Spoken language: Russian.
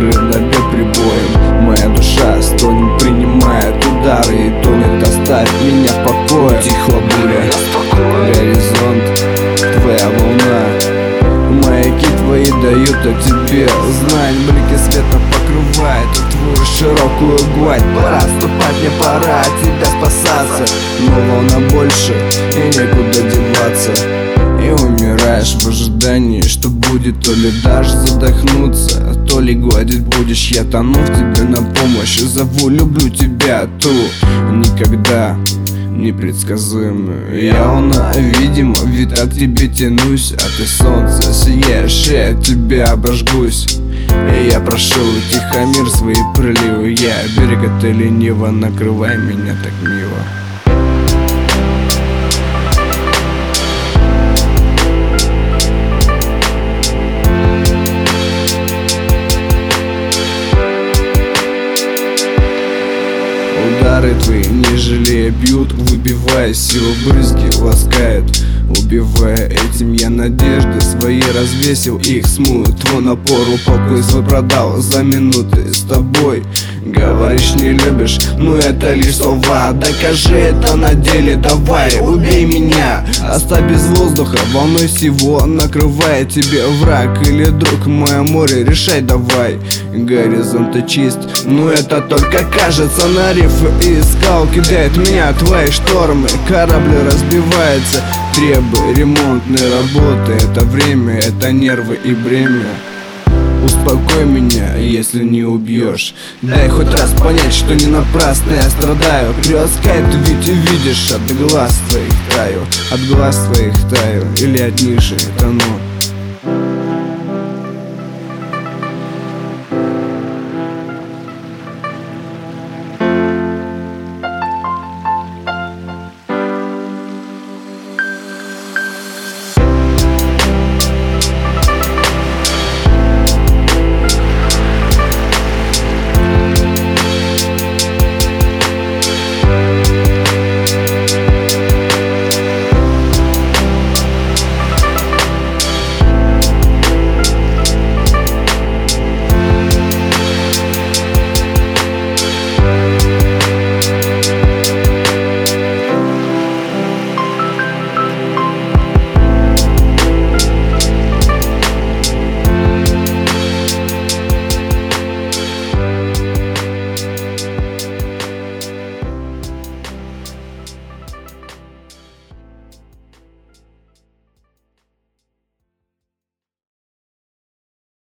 набьет прибоем. Моя душа стонет, принимает удары и тонет. Оставь меня в покое. Тихо буря, горизонт, твоя волна. Маяки твои дают о тебе знать. Блики света покрывает твою широкую гладь. Пора вступать, мне пора от тебя спасаться. Но волна больше и некуда деваться. И умираешь в ожидании, что будет. То ли дашь задохнуться, то ли гладить будешь. Я тону в тебе на помощь, зову, люблю тебя, ту никогда непредсказуемую. Я волна, видимо, ведь к тебе тянусь. А ты солнце, сияешь, и от тебя обожгусь. И я прошу, Тихомир, свои приливы. Я берега, ты лениво, накрывай меня так мило. Удары твои, не жалея, бьют, выбивая силу, брызги ласкают, убивая. Этим я надежды свои развесил, их смоют. Твой напор, упокой свой продал за минуты с тобой. Говоришь, не любишь, ну это лишь слова. Докажи это на деле, давай, убей меня. Оставь без воздуха, волной всего накрывает тебе враг или друг. Мое море, решай давай. Горизонт чист, но это только кажется. На рифы и скал кидает меня твои штормы. Корабль разбивается, требуя ремонтной работы. Это время, это нервы и бремя. Успокой меня, если не убьешь. Дай хоть раз понять, что не напрасно я страдаю. Приласкай, ты ведь и видишь, от глаз твоих таю. От глаз твоих таю, или от ниши тону.